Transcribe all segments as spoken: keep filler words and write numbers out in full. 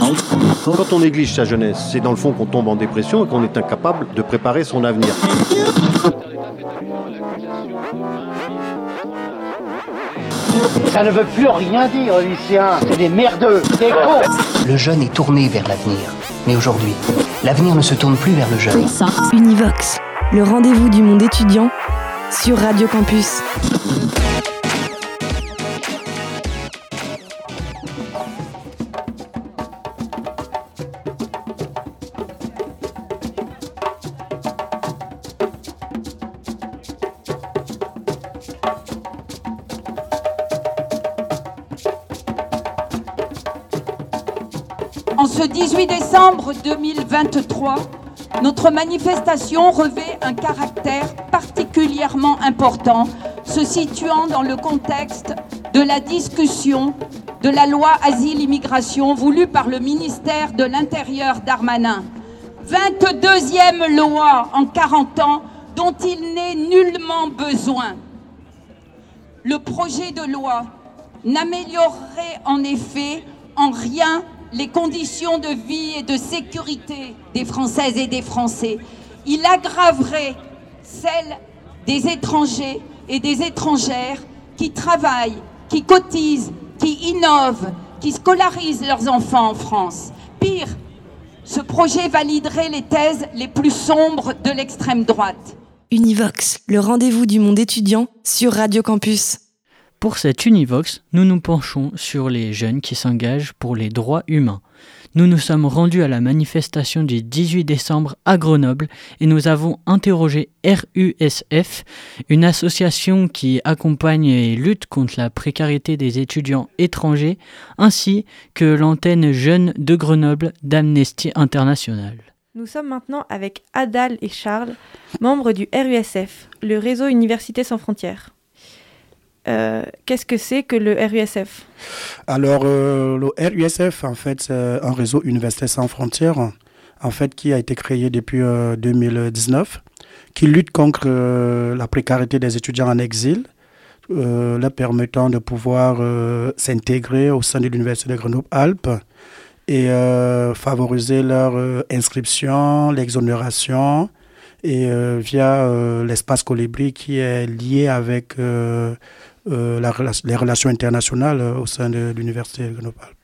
Quand on néglige sa jeunesse, c'est dans le fond qu'on tombe en dépression et qu'on est incapable de préparer son avenir. Ça ne veut plus rien dire, les lycéens. C'est des merdeux, des cons. Le jeune est tourné vers l'avenir. Mais aujourd'hui, l'avenir ne se tourne plus vers le jeune. Univox, le rendez-vous du monde étudiant sur Radio Campus. En ce dix-huit décembre deux mille vingt-trois, notre manifestation revêt un caractère particulièrement important, se situant dans le contexte de la discussion de la loi Asile-Immigration voulue par le ministère de l'Intérieur Darmanin. vingt-deuxième loi en quarante ans dont il n'est nullement besoin. Le projet de loi n'améliorerait en effet en rien les conditions de vie et de sécurité des Françaises et des Français. Il aggraverait celles des étrangers et des étrangères qui travaillent, qui cotisent, qui innovent, qui scolarisent leurs enfants en France. Pire, ce projet validerait les thèses les plus sombres de l'extrême droite. Univox, le rendez-vous du monde étudiant sur Radio Campus. Pour cette Univox, nous nous penchons sur les jeunes qui s'engagent pour les droits humains. Nous nous sommes rendus à la manifestation du dix-huit décembre à Grenoble et nous avons interrogé R U S F, une association qui accompagne et lutte contre la précarité des étudiants étrangers, ainsi que l'antenne jeune de Grenoble d'Amnesty International. Nous sommes maintenant avec Adal et Charles, membres du R U S F, le réseau Université sans frontières. Euh, qu'est-ce que c'est que le R U S F ? Alors, euh, le R U S F, en fait, c'est un réseau Université sans frontières, en fait, qui a été créé depuis euh, deux mille dix-neuf, qui lutte contre euh, la précarité des étudiants en exil, euh, leur permettant de pouvoir euh, s'intégrer au sein de l'Université de Grenoble-Alpes et euh, favoriser leur euh, inscription, l'exonération, et euh, via euh, l'espace Colibri qui est lié avec euh, euh, la, les relations internationales euh, au sein de l'Université de Grenoble-Alpes.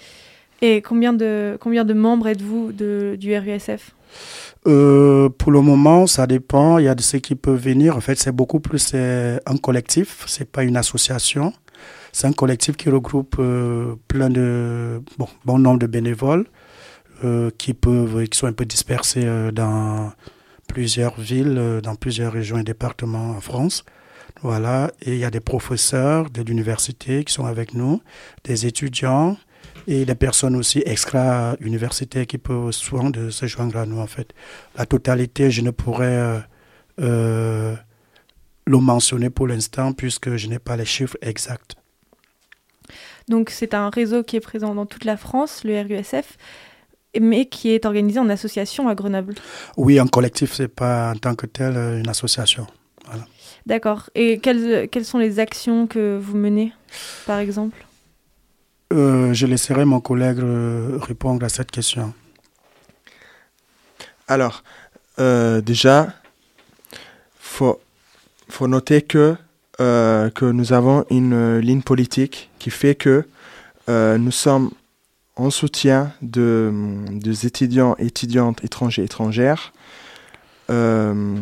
Et combien de, combien de membres êtes-vous de, du R U S F ? euh, Pour le moment, ça dépend. Il y a de ceux qui peuvent venir. En fait, c'est beaucoup plus c'est un collectif, c'est pas une association. C'est un collectif qui regroupe euh, plein de, bon, bon nombre de bénévoles euh, qui, peuvent, qui sont un peu dispersés euh, dans plusieurs villes, dans plusieurs régions et départements en France. Voilà. Et il y a des professeurs de l'université qui sont avec nous, des étudiants et des personnes aussi extra-universitaires qui peuvent souvent de se joindre à nous, en fait. La totalité, je ne pourrais euh, euh, le mentionner pour l'instant puisque je n'ai pas les chiffres exacts. Donc, c'est un réseau qui est présent dans toute la France, le R U S F, mais qui est organisé en association à Grenoble. Oui, un collectif, ce n'est pas en tant que tel une association. Voilà. D'accord. Et quelles, quelles sont les actions que vous menez, par exemple ? euh, Je laisserai mon collègue euh, répondre à cette question. Alors, euh, déjà, il faut, faut noter que, euh, que nous avons une euh, ligne politique qui fait que euh, nous sommes en soutien de, des étudiants, étudiantes, étrangers, étrangères, euh,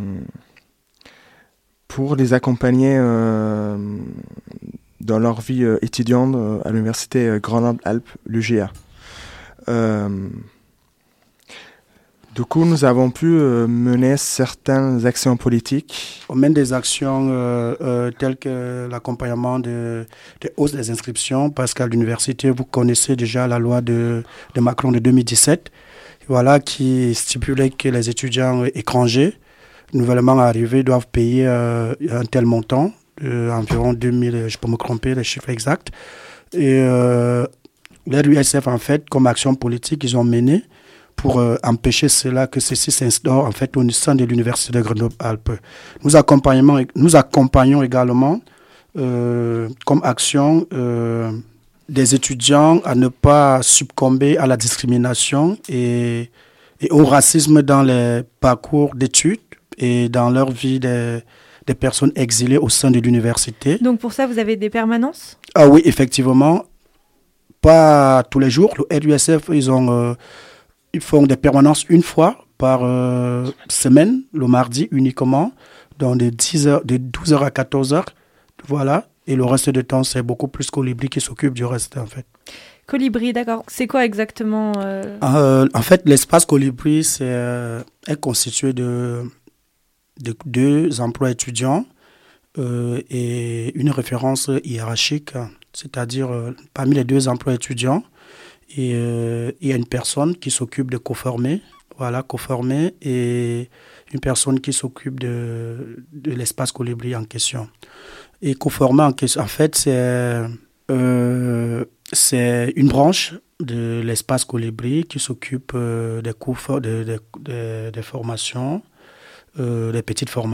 pour les accompagner euh, dans leur vie euh, étudiante euh, à l'université euh, Grenoble-Alpes, l'U G A. Euh, du coup, nous avons pu euh, mener certaines actions politiques. On mène des actions euh, euh, telles que l'accompagnement de, de hausse des inscriptions, parce qu'à l'université, vous connaissez déjà la loi de, de Macron de deux mille dix-sept, voilà, qui stipulait que les étudiants étrangers, nouvellement arrivés, doivent payer euh, un tel montant, euh, environ deux mille, je peux me tromper, les chiffres exacts. Et euh, l'R U S F, en fait, comme action politique, ils ont mené pour euh, empêcher cela, que ceci s'instaure en fait au sein de l'Université de Grenoble-Alpes. Nous accompagnons, nous accompagnons également euh, comme action euh, des étudiants à ne pas succomber à la discrimination et, et au racisme dans les parcours d'études et dans leur vie des, des personnes exilées au sein de l'université. Donc pour ça, vous avez des permanences ? Ah oui, effectivement. Pas tous les jours. Le R U S F, ils, ont, euh, ils font des permanences une fois par euh, semaine, le mardi uniquement, donc de, dix heures, de douze heures à quatorze heures. Voilà. Et le reste du temps, c'est beaucoup plus Colibri qui s'occupe du reste, en fait. Colibri, d'accord. C'est quoi exactement euh... Euh, En fait, l'espace Colibri c'est, euh, est constitué de, de deux emplois étudiants euh, et une référence hiérarchique, c'est-à-dire euh, parmi les deux emplois étudiants, et, euh, il y a une personne qui s'occupe de coformer, voilà, coformer, et une personne qui s'occupe de, de l'espace Colibri en question. Et coformer, en, en fait, c'est, euh, c'est une branche de l'espace Colibri qui s'occupe euh, des cours, de, de, de, des formations, euh, des petites formations.